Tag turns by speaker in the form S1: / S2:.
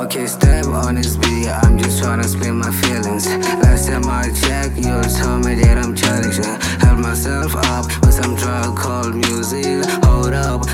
S1: Okay, step on this beat, I'm just tryna spin my feelings. Last time I checked, you told me that I'm childish. Held myself up with some drug called music. Hold up,